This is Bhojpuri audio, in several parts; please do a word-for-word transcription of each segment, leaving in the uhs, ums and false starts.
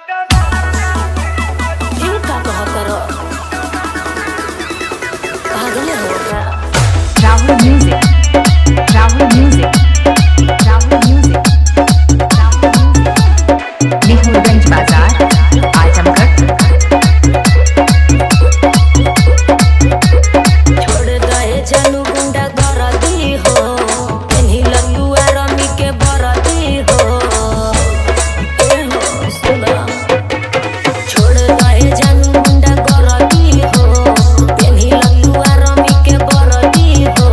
इनका कहा करो पागल हो गया। Rahul music Rahul music Rahul music Rahul music Nihurganj Bazar Azamgarh. छोड़ गए जनू गुंडा गरदी हो इन्हीं लल्लुआ रमी के बरदी हो। ए हो सुना छोड़ गए जनू गुंडा गरदी हो इन्हीं लल्लुआ रमी के बरदी हो।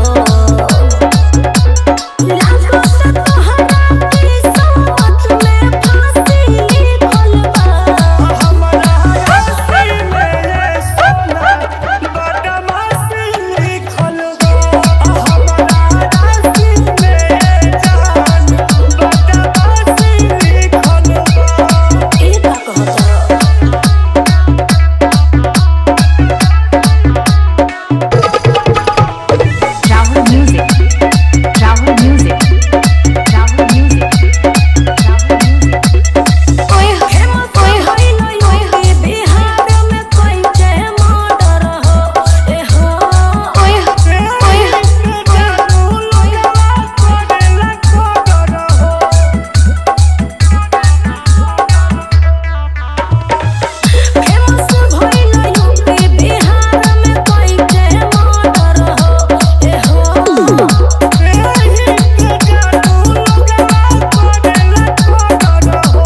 लागो त तोहरा की सोच में फांसी लिखल बा। हमरा राशि में सोना बदमाशी लिखल बा। हमरा राशि में जान बदमाशी लिखल बा। ए का कहता Rahul music Rahul music Rahul music Rahul music ओए ओए होई ओए बिहार में कोई के मर्डर हो। ए हो ओए ओए जानू लोगवा करेला कदर हो। फेमस भइल यूपी बिहार में कोई के मर्डर हो। ए हो एही के जानू लोगवा करेला कदर हो।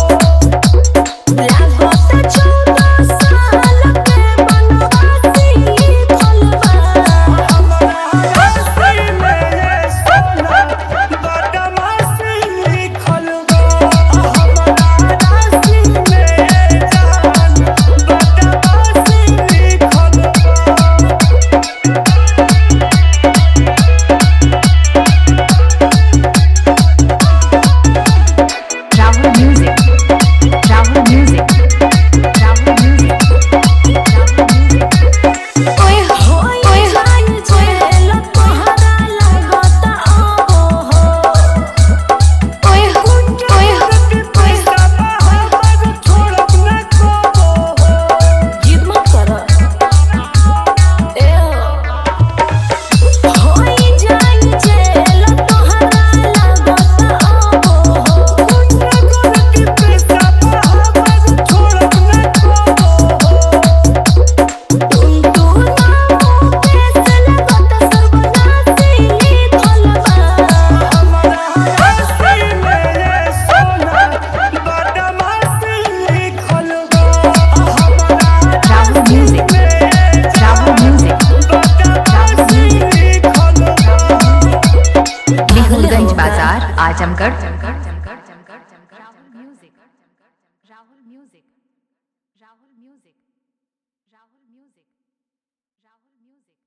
लागत चौदह साल के बनवासी लिखल बा। हमरा राशि में सोना बदमाशी लिखल बा। हमरा राशि में जान बदमाशी लिखल बा। Rahul music Rahul music Rahul music Rahul music ओए होई ओए जेल तोहरा लागत आबो हो। ओए ओए पैसा हमर छोड़ब न कबो हो। जिद मत कर। ए होई जाई जेल तोहरा लागत आबो हो। गलती पैसा हमर छोड़ब न कबो हो। तुम तू नामो कैसे लगत सर्वनाशी लिखल बा। हमरा राशि में सोना बदमाशी लिखल बा। हमरा राहुल म्यूजिक राहुल म्यूजिक बदमाशी लिखल बा। Nihurganj Bazar Azamgarh. Rahul music Rahul music Rahul music Rahul music Rahul music